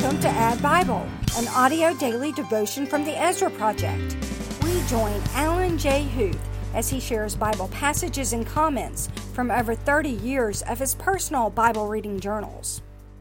Welcome to Add Bible, an audio daily devotion from the Ezra Project. We join Alan J. Huth as he shares Bible passages and comments from over 30 years of his personal Bible reading journals.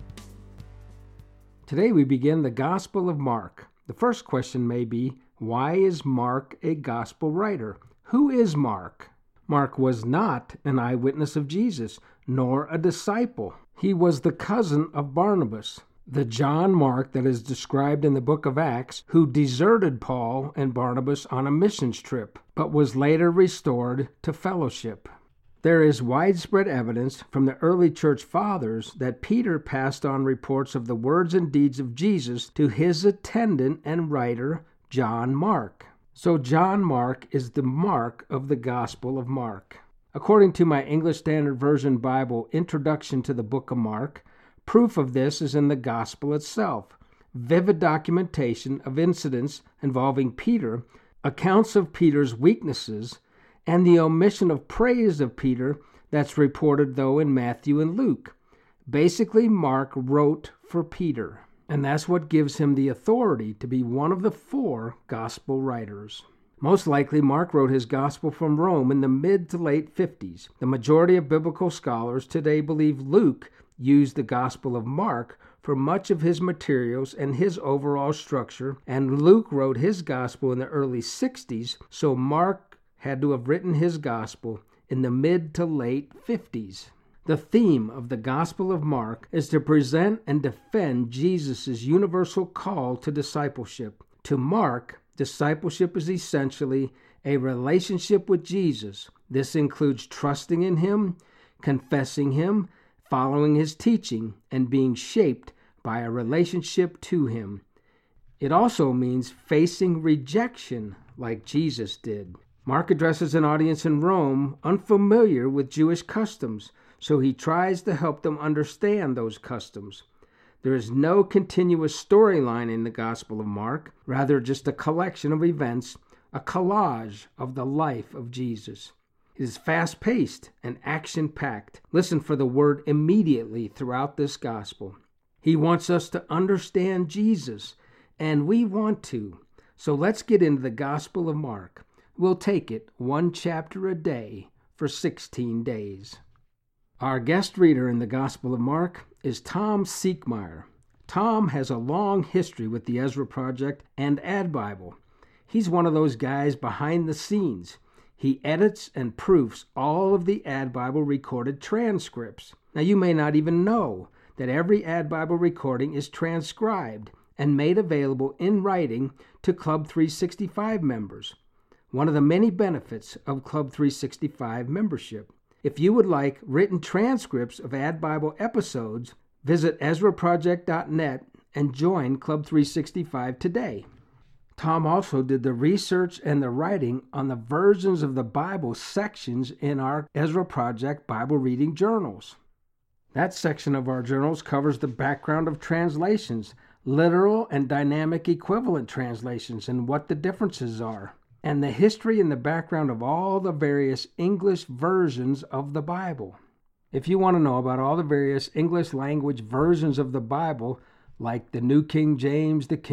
Today we begin the Gospel of Mark. The first question may be, why is Mark a gospel writer? Who is Mark? Mark was not an eyewitness of Jesus, nor a disciple. He was the cousin of Barnabas, the John Mark that is described in the book of Acts, who deserted Paul and Barnabas on a missions trip, but was later restored to fellowship. There is widespread evidence from the early church fathers that Peter passed on reports of the words and deeds of Jesus to his attendant and writer, John Mark. So John Mark is the Mark of the Gospel of Mark. According to my English Standard Version Bible Introduction to the Book of Mark, proof of this is in the Gospel itself. Vivid documentation of incidents involving Peter, accounts of Peter's weaknesses, and the omission of praise of Peter that's reported, though, in Matthew and Luke. Basically, Mark wrote for Peter, and that's what gives him the authority to be one of the four gospel writers. Most likely, Mark wrote his gospel from Rome in the mid to late 50s. The majority of biblical scholars today believe Luke used the Gospel of Mark for much of his materials and his overall structure, and Luke wrote his gospel in the early 60s, so Mark had to have written his gospel in the mid to late 50s. The theme of the Gospel of Mark is to present and defend Jesus' universal call to discipleship. To Mark, discipleship is essentially a relationship with Jesus. This includes trusting in him, confessing him, following his teaching, and being shaped by a relationship to him. It also means facing rejection like Jesus did. Mark addresses an audience in Rome unfamiliar with Jewish customs, so he tries to help them understand those customs. There is no continuous storyline in the Gospel of Mark, rather just a collection of events, a collage of the life of Jesus. It is fast-paced and action-packed. Listen for the word immediately throughout this gospel. He wants us to understand Jesus, and we want to. So let's get into the Gospel of Mark. We'll take it one chapter a day for 16 days. Our guest reader in the Gospel of Mark is Tom Siekmeyer. Tom has a long history with the Ezra Project and Add Bible. He's one of those guys behind the scenes. He edits and proofs all of the Add Bible recorded transcripts. Now, you may not even know that every Add Bible recording is transcribed and made available in writing to Club 365 members. One of the many benefits of Club 365 membership. If you would like written transcripts of Add Bible episodes, visit EzraProject.net and join Club 365 today. Tom also did the research and the writing on the versions of the Bible sections in our Ezra Project Bible reading journals. That section of our journals covers the background of translations, literal and dynamic equivalent translations, and what the differences are, and the history and the background of all the various English versions of the Bible. If you want to know about all the various English language versions of the Bible, like the New King James, the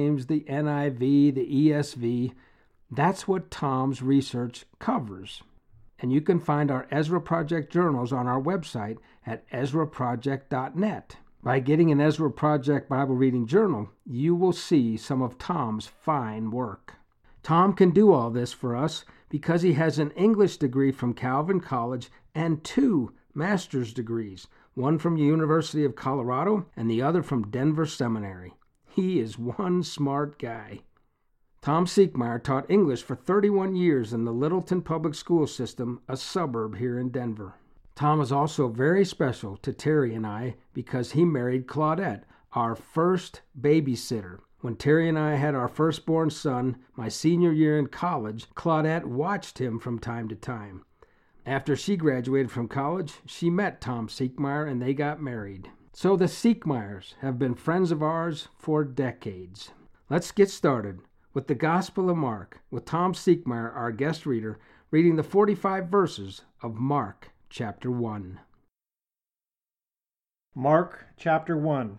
NIV, the ESV, that's what Tom's research covers. And you can find our Ezra Project journals on our website at EzraProject.net. By getting an Ezra Project Bible reading journal, you will see some of Tom's fine work. Tom can do all this for us because he has an English degree from Calvin College and 2 master's degrees, one from the University of Colorado and the other from Denver Seminary. He is one smart guy. Tom Siekmeyer taught English for 31 years in the Littleton Public School System, a suburb here in Denver. Tom is also very special to Terry and I because he married Claudette, our first babysitter. When Terry and I had our firstborn son, my senior year in college, Claudette watched him from time to time. After she graduated from college, she met Tom Siekmeyer and they got married. So the Siekmeyers have been friends of ours for decades. Let's get started with the Gospel of Mark, with Tom Siekmeyer, our guest reader, reading the 45 verses of Mark chapter 1. Mark chapter 1.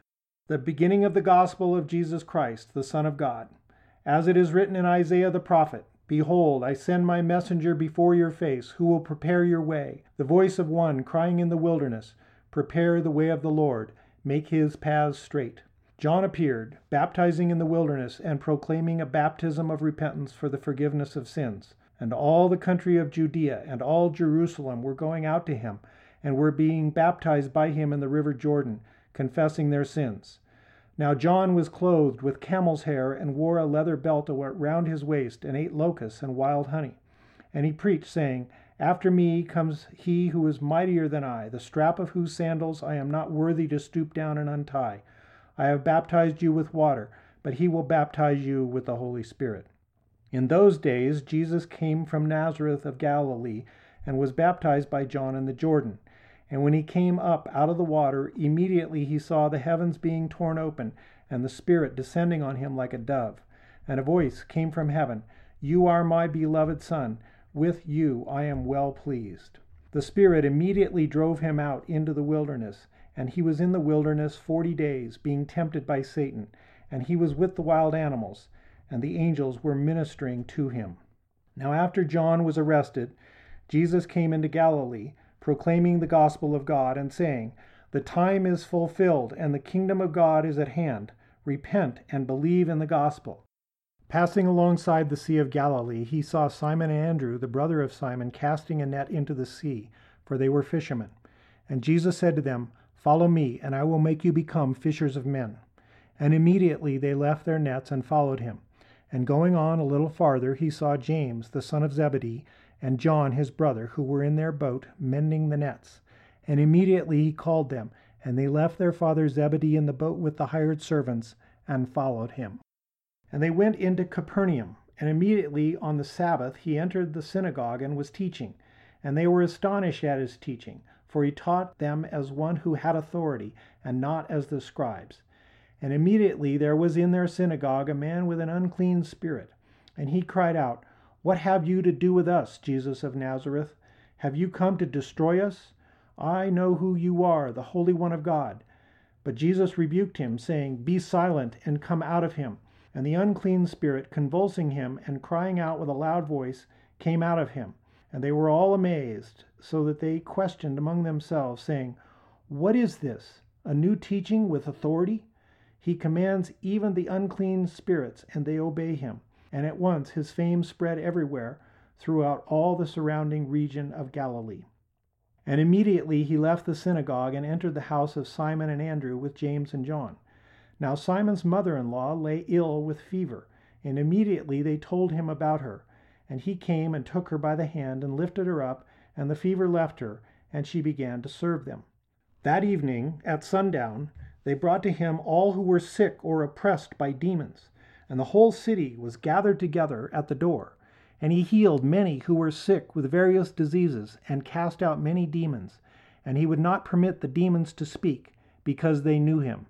The beginning of the gospel of Jesus Christ, the Son of God. As it is written in Isaiah the prophet, Behold, I send my messenger before your face, who will prepare your way. The voice of one crying in the wilderness, Prepare the way of the Lord, make his paths straight. John appeared, baptizing in the wilderness and proclaiming a baptism of repentance for the forgiveness of sins. And all the country of Judea and all Jerusalem were going out to him, and were being baptized by him in the river Jordan, confessing their sins. Now John was clothed with camel's hair and wore a leather belt around his waist, and ate locusts and wild honey. And he preached, saying, After me comes he who is mightier than I, the strap of whose sandals I am not worthy to stoop down and untie. I have baptized you with water, but he will baptize you with the Holy Spirit. In those days Jesus came from Nazareth of Galilee, and was baptized by John in the Jordan. And when he came up out of the water, immediately he saw the heavens being torn open, and the Spirit descending on him like a dove. And a voice came from heaven, You are my beloved Son, with you I am well pleased. The Spirit immediately drove him out into the wilderness, and he was in the wilderness 40 days, being tempted by Satan. And he was with the wild animals, and the angels were ministering to him. Now after John was arrested, Jesus came into Galilee, proclaiming the gospel of God, and saying, The time is fulfilled, and the kingdom of God is at hand. Repent and believe in the gospel. Passing alongside the Sea of Galilee, he saw Simon and Andrew, the brother of Simon, casting a net into the sea, for they were fishermen. And Jesus said to them, Follow me, and I will make you become fishers of men. And immediately they left their nets and followed him. And going on a little farther, he saw James, the son of Zebedee, and John his brother, who were in their boat, mending the nets. And immediately he called them, and they left their father Zebedee in the boat with the hired servants, and followed him. And they went into Capernaum, and immediately on the Sabbath he entered the synagogue and was teaching. And they were astonished at his teaching, for he taught them as one who had authority, and not as the scribes. And immediately there was in their synagogue a man with an unclean spirit, and he cried out, What have you to do with us, Jesus of Nazareth? Have you come to destroy us? I know who you are, the Holy One of God. But Jesus rebuked him, saying, Be silent, and come out of him. And the unclean spirit, convulsing him and crying out with a loud voice, came out of him. And they were all amazed, so that they questioned among themselves, saying, What is this? A new teaching with authority? He commands even the unclean spirits, and they obey him. And at once his fame spread everywhere, throughout all the surrounding region of Galilee. And immediately he left the synagogue and entered the house of Simon and Andrew with James and John. Now Simon's mother-in-law lay ill with fever, and immediately they told him about her. And he came and took her by the hand and lifted her up, and the fever left her, and she began to serve them. That evening, at sundown, they brought to him all who were sick or oppressed by demons, and the whole city was gathered together at the door. And he healed many who were sick with various diseases, and cast out many demons. And he would not permit the demons to speak, because they knew him.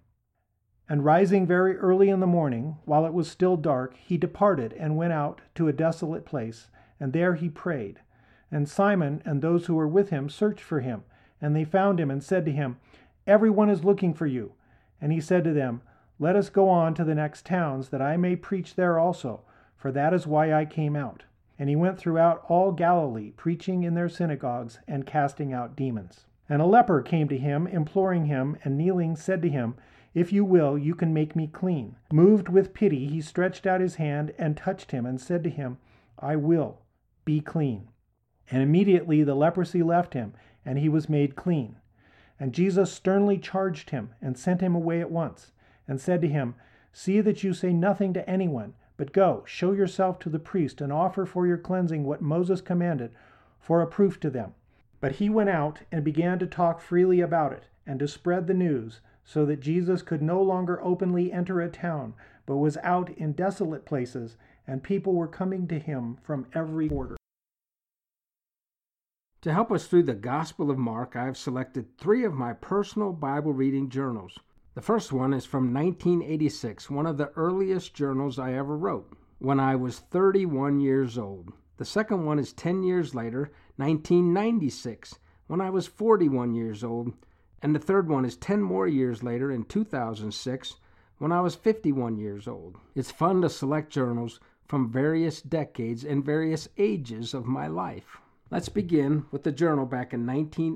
And rising very early in the morning, while it was still dark, he departed and went out to a desolate place, and there he prayed. And Simon and those who were with him searched for him, and they found him and said to him, Everyone is looking for you. And he said to them, Let us go on to the next towns, that I may preach there also, for that is why I came out. And he went throughout all Galilee, preaching in their synagogues and casting out demons. And a leper came to him, imploring him, and kneeling said to him, If you will, you can make me clean. Moved with pity, he stretched out his hand and touched him, and said to him, I will, be clean. And immediately the leprosy left him, and he was made clean. And Jesus sternly charged him, and sent him away at once, and said to him, See that you say nothing to anyone, but go, show yourself to the priest, and offer for your cleansing what Moses commanded, for a proof to them. But he went out and began to talk freely about it, and to spread the news, so that Jesus could no longer openly enter a town, but was out in desolate places, and people were coming to him from every quarter. To help us through the Gospel of Mark, I have selected 3 of my personal Bible reading journals. The first one is from 1986, one of the earliest journals I ever wrote, when I was 31 years old. The second one is 10 years later, 1996, when I was 41 years old. And the third one is 10 more years later in 2006 when I was 51 years old. It's fun to select journals from various decades and various ages of my life. Let's begin with the journal back in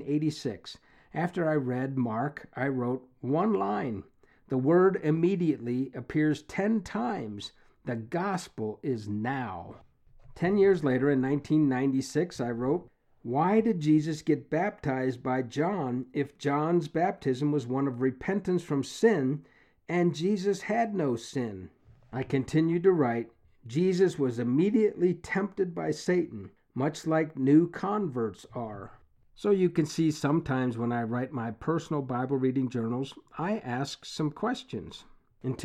1986. After I read Mark, I wrote one line. The word immediately appears 10 times. The gospel is now. 10 years later, in 1996, I wrote, why did Jesus get baptized by John if John's baptism was one of repentance from sin and Jesus had no sin? I continued to write, Jesus was immediately tempted by Satan, much like new converts are. So you can see sometimes when I write my personal Bible reading journals, I ask some questions. In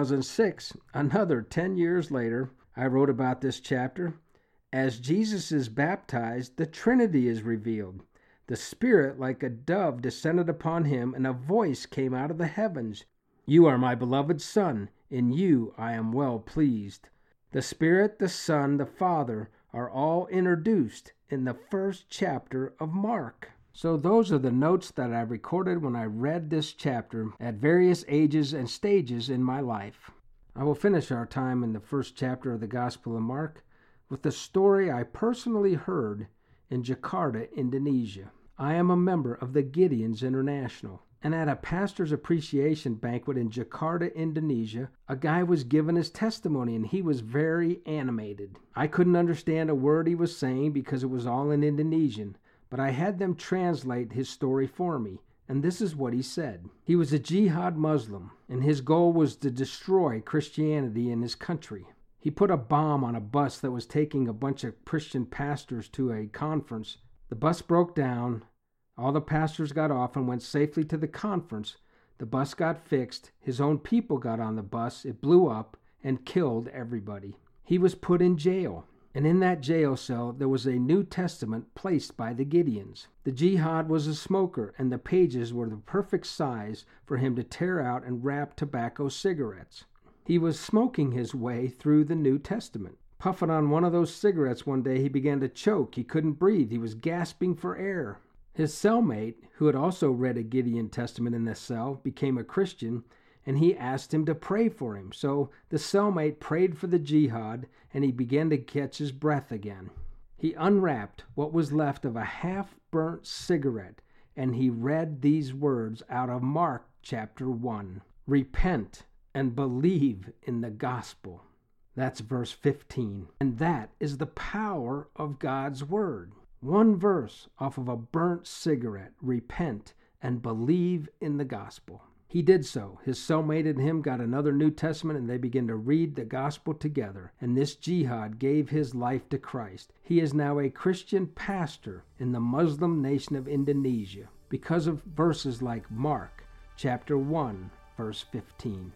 2006, another 10 years later, I wrote about this chapter. As Jesus is baptized, the Trinity is revealed. The Spirit, like a dove, descended upon him, and a voice came out of the heavens. You are my beloved Son. In you I am well pleased. The Spirit, the Son, the Father are all introduced in the first chapter of Mark. So those are the notes that I recorded when I read this chapter at various ages and stages in my life. I will finish our time in the first chapter of the Gospel of Mark with the story I personally heard in Jakarta, Indonesia. I am a member of the Gideons International, and at a pastor's appreciation banquet in Jakarta, Indonesia, a guy was given his testimony, and he was very animated. I couldn't understand a word he was saying because it was all in Indonesian, but I had them translate his story for me, and this is what he said. He was a jihad Muslim, and his goal was to destroy Christianity in his country. He put a bomb on a bus that was taking a bunch of Christian pastors to a conference. The bus broke down. All the pastors got off and went safely to the conference. The bus got fixed. His own people got on the bus. It blew up and killed everybody. He was put in jail. And in that jail cell, there was a New Testament placed by the Gideons. The jihad was a smoker, and the pages were the perfect size for him to tear out and wrap tobacco cigarettes. He was smoking his way through the New Testament. Puffing on one of those cigarettes one day, he began to choke. He couldn't breathe. He was gasping for air. His cellmate, who had also read a Gideon Testament in the cell, became a Christian, and he asked him to pray for him. So the cellmate prayed for the jihad, and he began to catch his breath again. He unwrapped what was left of a half-burnt cigarette, and he read these words out of Mark chapter 1. Repent and believe in the gospel. That's verse 15. And that is the power of God's word. One verse off of a burnt cigarette. Repent and believe in the gospel. He did so. His cellmate and him got another New Testament, and they began to read the gospel together. And this jihad gave his life to Christ. He is now a Christian pastor in the Muslim nation of Indonesia because of verses like Mark chapter 1, verse 15.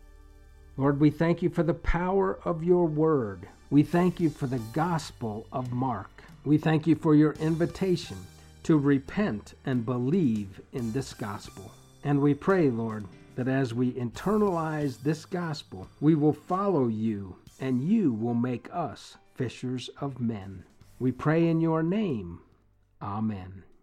Lord, we thank you for the power of your word. We thank you for the gospel of Mark. We thank you for your invitation to repent and believe in this gospel. And we pray, Lord, that as we internalize this gospel, we will follow you, and you will make us fishers of men. We pray in your name. Amen.